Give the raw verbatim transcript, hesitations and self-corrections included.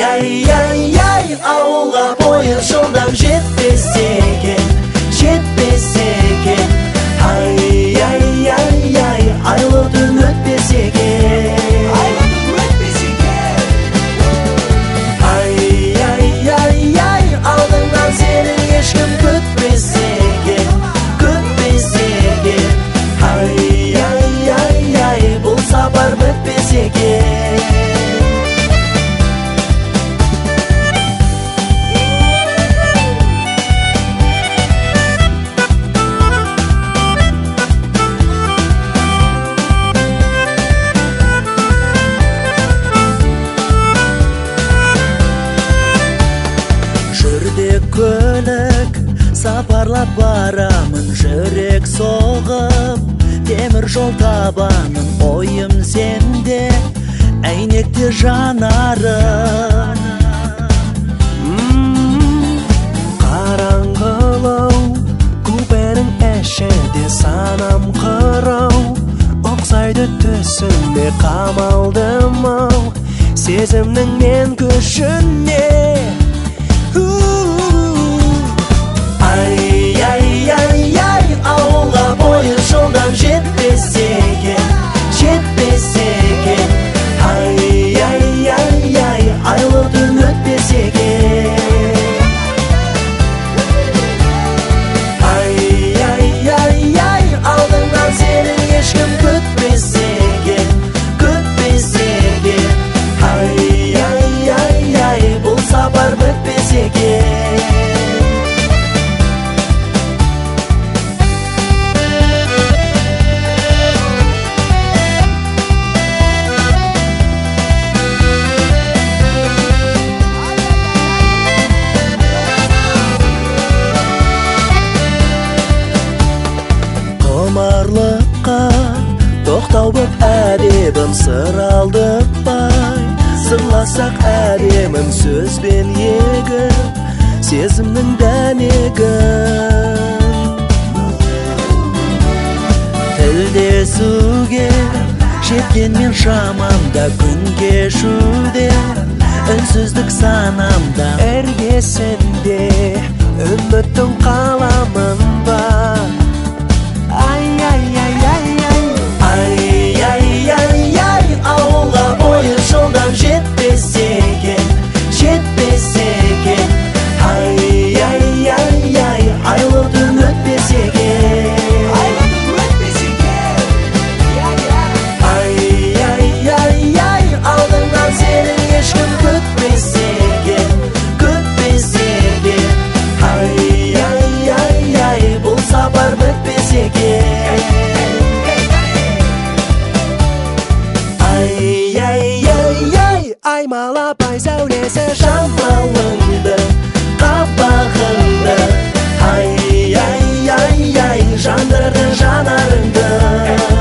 ай, ай, ай, ауылға пойыз жылдам жетпес екен, жетпес екен. Ай, ай, ай, ай, айлы түн өтпес екен, айлы түн өтпес екен. Ай, ай, ай, ай, алдыңнан сені ешкім күтпес екен, күтпес екен. Ай, ай, ай, ай, бұл сапар бітпес екен. Көлік сапарлап барамын, жүрек соғып, темір жол табамын. Ойым сенде, әйнекте жанарым. Қараңғылау, купенің әшеде санам қырау, ұқсайды түсіме қамалдым-ау, сезімнің мен күшіне. Ай, ай, ай, ай, ауылға пойыз жолдан жетпес екен, жетпес екен. Ай, ай, ай, ай, айлы түн өтпес екен. Ай, ай, ай, ай, алдыңнан сені ешкім күтпес екен, күтпес екен. Ай, ай, ай, ай, бұл сапар бітпес екен. Құмарлыққа тоқтау боп әдебім, сыр алдықпай сырласақ әдемім, сөзбен егіп сезімнің дәнегін. Тілдесуге жеткенмен шамамда, күн кешуде үнсіздік санамда. Іргесінде үміттің қаламын ба. Ай, ай, ай, ай, ай, ай, ай, ай, ай, ауылға пойыз жолдан жетпес екен, жетпес екен. Ай, ай, ай, ай, айлы түн өтпес екен, айлы түн өтпес екен. Ай, ай, ай, ай, алдыңнан сені ешкім күтпес екен, күтпес екен. Ай, ай, ай, ай, бұл сапар бітпес екен. Ай, ай, ай, ай, аймалап ай сәулесі жамалыңды, қабағыңды. Ай, ай, ай, ай, жандырды жанарыңды.